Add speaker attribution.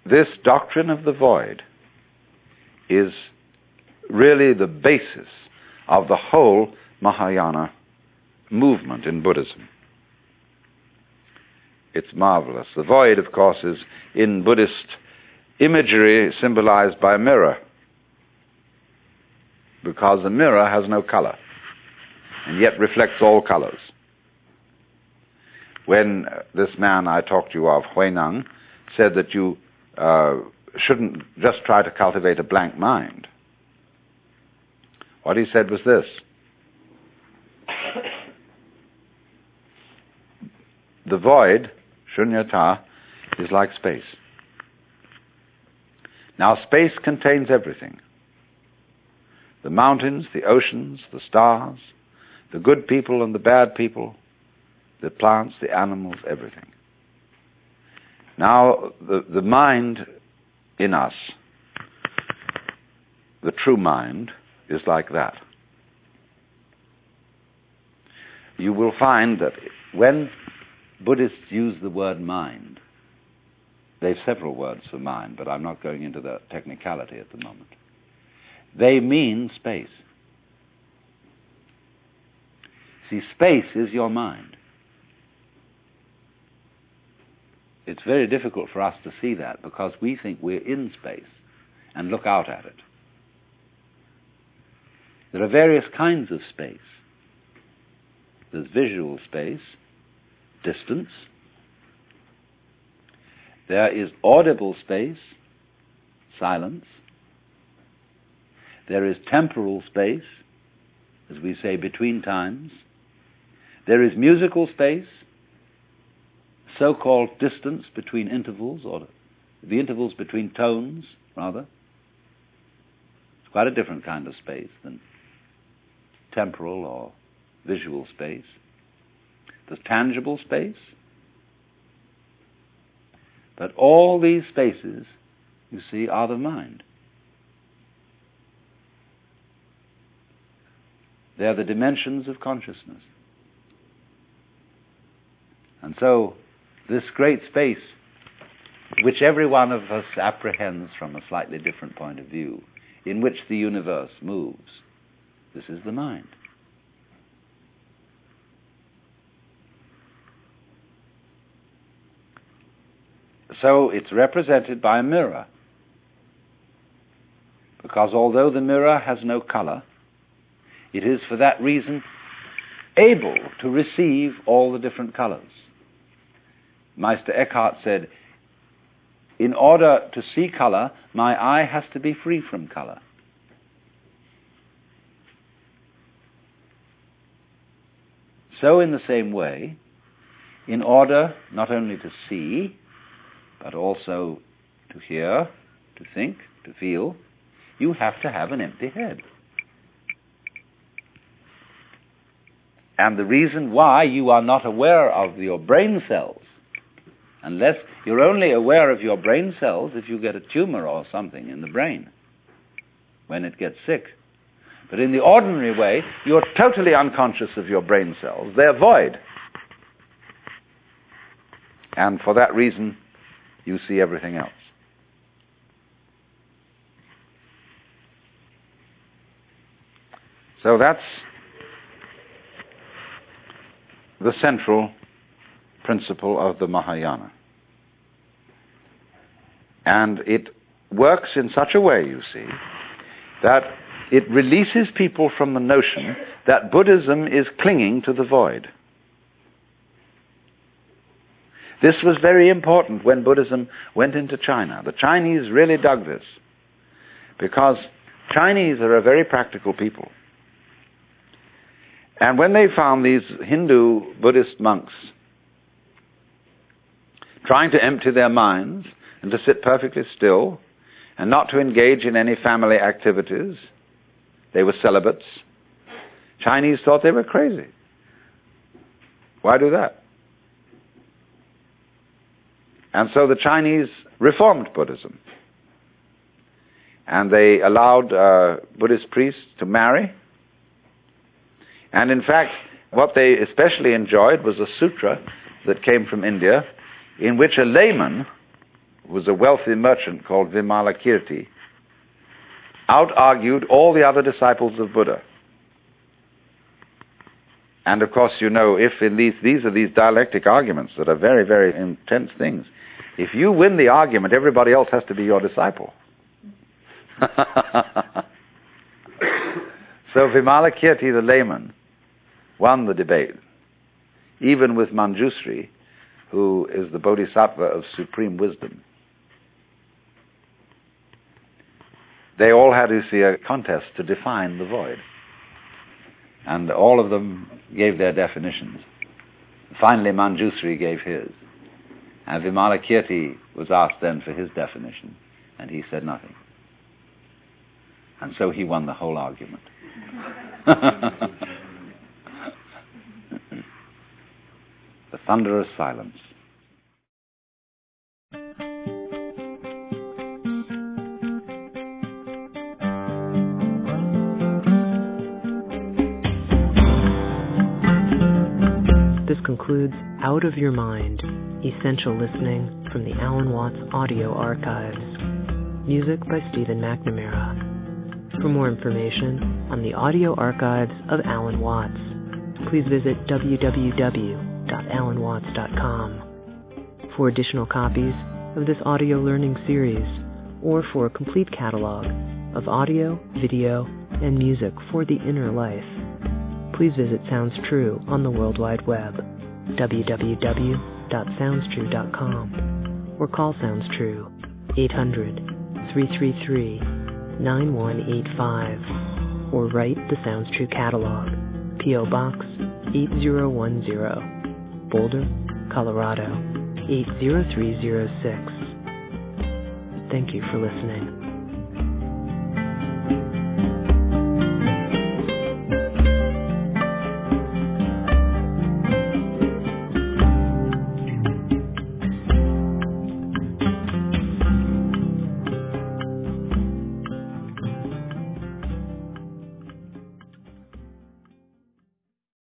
Speaker 1: this doctrine of the void is really the basis of the whole Mahayana movement in Buddhism. It's marvelous. The void, of course, is in Buddhist imagery symbolized by a mirror, because the mirror has no color and yet reflects all colors. When this man I talked to you of, Huineng, said that you shouldn't just try to cultivate a blank mind, what he said was this: the void, shunyata, is like space. Now, space contains everything: the mountains, the oceans, the stars, the good people and the bad people, the plants, the animals, everything. Now, the mind in us, the true mind, is like that. You will find that when Buddhists use the word mind, they have several words for mind, but I'm not going into the technicality at the moment. They mean space. See, space is your mind. It's very difficult for us to see that because we think we're in space and look out at it. There are various kinds of space. There's visual space, distance. There is audible space, silence. There is temporal space, as we say, between times. There is musical space, so-called distance between intervals, or the intervals between tones, rather. It's quite a different kind of space than temporal or visual space. There's tangible space. But all these spaces, you see, are the mind. They are the dimensions of consciousness. And so, this great space, which every one of us apprehends from a slightly different point of view, in which the universe moves, this is the mind. So it's represented by a mirror, because although the mirror has no color, it is for that reason able to receive all the different colors. Meister Eckhart said, in order to see color, my eye has to be free from color. So in the same way, in order not only to see, but also to hear, to think, to feel, you have to have an empty head. And the reason why you are not aware of your brain cells, unless you're only aware of your brain cells if you get a tumor or something in the brain, when it gets sick. But in the ordinary way, you're totally unconscious of your brain cells. They're void. And for that reason, you see everything else. So that's the central principle of the Mahayana. And it works in such a way, you see, that it releases people from the notion that Buddhism is clinging to the void. This was very important when Buddhism went into China. The Chinese really dug this, because Chinese are a very practical people. And when they found these Hindu Buddhist monks trying to empty their minds and to sit perfectly still and not to engage in any family activities, they were celibates. Chinese thought they were crazy. Why do that? And so the Chinese reformed Buddhism. And they allowed Buddhist priests to marry. And in fact, what they especially enjoyed was a sutra that came from India, in which a layman was a wealthy merchant called Vimalakirti, out-argued all the other disciples of Buddha. And of course, you know, if in these are these dialectic arguments that are very, very intense things. If you win the argument, everybody else has to be your disciple. So Vimalakirti, the layman, won the debate, even with Manjusri, who is the bodhisattva of supreme wisdom. They all had, you see, a contest to define the void. And all of them gave their definitions. Finally, Manjusri gave his. And Vimalakirti was asked then for his definition, and he said nothing. And so he won the whole argument. The thunderous silence.
Speaker 2: This concludes Out of Your Mind, Essential Listening from the Alan Watts Audio Archives. Music by Stephen McNamara. For more information on the audio archives of Alan Watts, please visit www.alanwatts.com. For additional copies of this audio learning series, or for a complete catalog of audio, video, and music for the inner life, please visit Sounds True on the World Wide Web, www.soundstrue.com, or call Sounds True 800-333-9185, or write the Sounds True catalog, P.O. Box 8010, Boulder, Colorado 80306. Thank you for listening.